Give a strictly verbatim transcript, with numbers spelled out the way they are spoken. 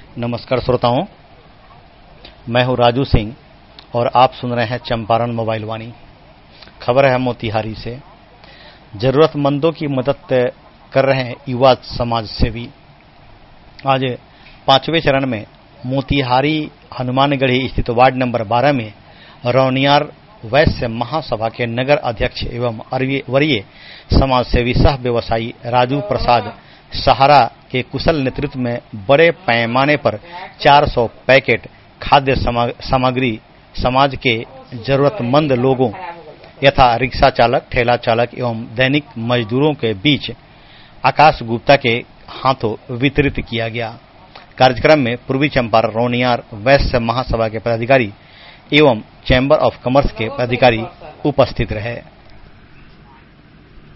नमस्कार श्रोताओं, मैं हूं राजू सिंह और आप सुन रहे हैं चंपारण मोबाइल वाणी। खबर है मोतिहारी से। जरूरतमंदों की मदद कर रहे हैं युवा समाज सेवी। आज पांचवें चरण में मोतिहारी हनुमानगढ़ी स्थित वार्ड नंबर बारह में रौनियार वैश्य महासभा के नगर अध्यक्ष एवं वरीय समाज सेवी सह व्यवसायी राजू प्रसाद सहारा के कुशल नेतृत्व में बड़े पैमाने पर चार सौ पैकेट खाद्य सामग्री समाज के जरूरतमंद लोगों यथा रिक्शा चालक, ठेला चालक एवं दैनिक मजदूरों के बीच आकाश गुप्ता के हाथों वितरित किया गया। कार्यक्रम में पूर्वी चंपारण रौनियार वैश्य महासभा के पदाधिकारी एवं चैम्बर ऑफ कॉमर्स के पदाधिकारी उपस्थित रहे।